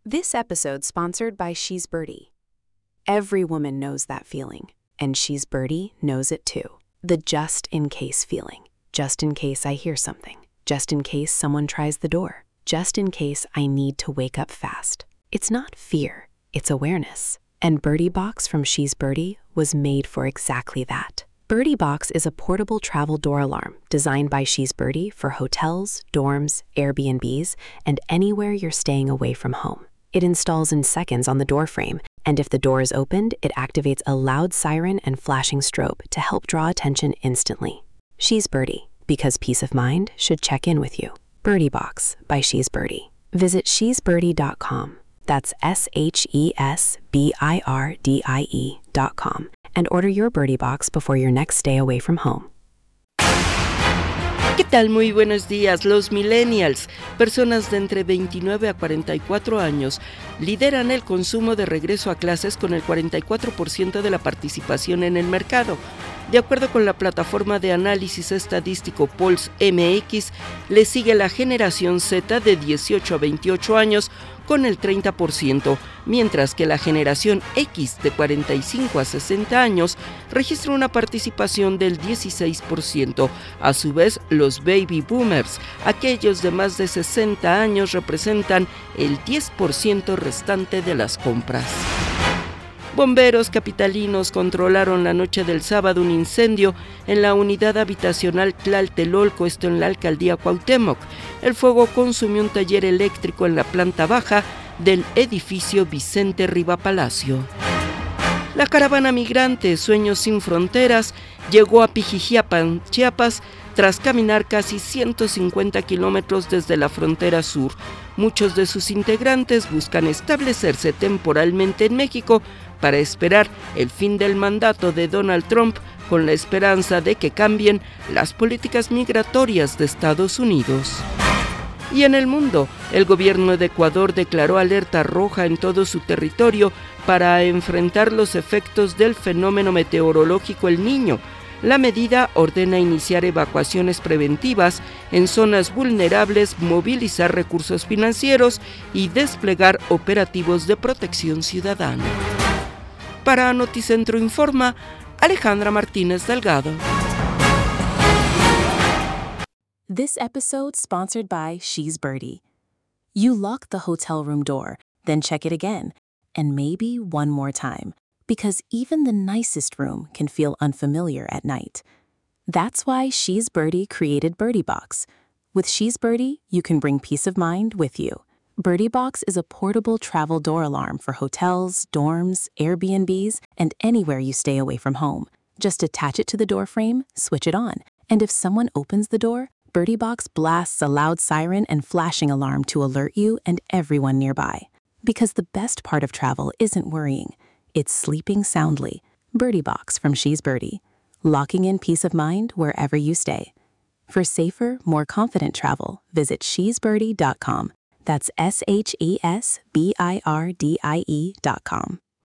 This episode sponsored by She's Birdie. Every woman knows that feeling, and She's Birdie knows it too. The just-in-case feeling. Just in case I hear something. Just in case someone tries the door. Just in case I need to wake up fast. It's not fear, it's awareness. And Birdie Box from She's Birdie was made for exactly that. Birdie Box is a portable travel door alarm designed by She's Birdie for hotels, dorms, Airbnbs, and anywhere you're staying away from home. It installs in seconds on the door frame, and if the door is opened, it activates a loud siren and flashing strobe to help draw attention instantly. She's Birdie, because peace of mind should check in with you. Birdie Box by She's Birdie. Visit shesbirdie.com. That's SHESBIRDIE.com. And order your Birdie Box before your next stay away from home. ¿Qué tal? Muy buenos días. Los millennials, personas de entre 29 a 44 años, lideran el consumo de regreso a clases con el 44% de la participación en el mercado. De acuerdo con la plataforma de análisis estadístico Pulse MX, le sigue la generación Z de 18 a 28 años con el 30%, mientras que la generación X de 45 a 60 años registra una participación del 16%. A su vez, los baby boomers, aquellos de más de 60 años, representan el 10% restante de las compras. Bomberos capitalinos controlaron la noche del sábado un incendio en la unidad habitacional Tlaltelolco, esto en la alcaldía Cuauhtémoc. El fuego consumió un taller eléctrico en la planta baja del edificio Vicente Riva Palacio. La caravana migrante Sueños Sin Fronteras llegó a Pijijiapan, Chiapas, tras caminar casi 150 kilómetros desde la frontera sur. Muchos de sus integrantes buscan establecerse temporalmente en México para esperar el fin del mandato de Donald Trump, con la esperanza de que cambien las políticas migratorias de Estados Unidos. Y en el mundo, el gobierno de Ecuador declaró alerta roja en todo su territorio para enfrentar los efectos del fenómeno meteorológico El Niño. La medida ordena iniciar evacuaciones preventivas en zonas vulnerables, movilizar recursos financieros y desplegar operativos de protección ciudadana. Para Noticentro Informa, Alejandra Martínez Delgado. This episode sponsored by She's Birdie. You lock the hotel room door, then check it again, and maybe one more time, because even the nicest room can feel unfamiliar at night. That's why She's Birdie created Birdie Box. With She's Birdie, you can bring peace of mind with you. Birdie Box is a portable travel door alarm for hotels, dorms, Airbnbs, and anywhere you stay away from home. Just attach it to the door frame, switch it on, and if someone opens the door, Birdie Box blasts a loud siren and flashing alarm to alert you and everyone nearby. Because the best part of travel isn't worrying, it's sleeping soundly. Birdie Box from She's Birdie, locking in peace of mind wherever you stay. For safer, more confident travel, visit shesbirdie.com. That's SHESBIRDIE.com.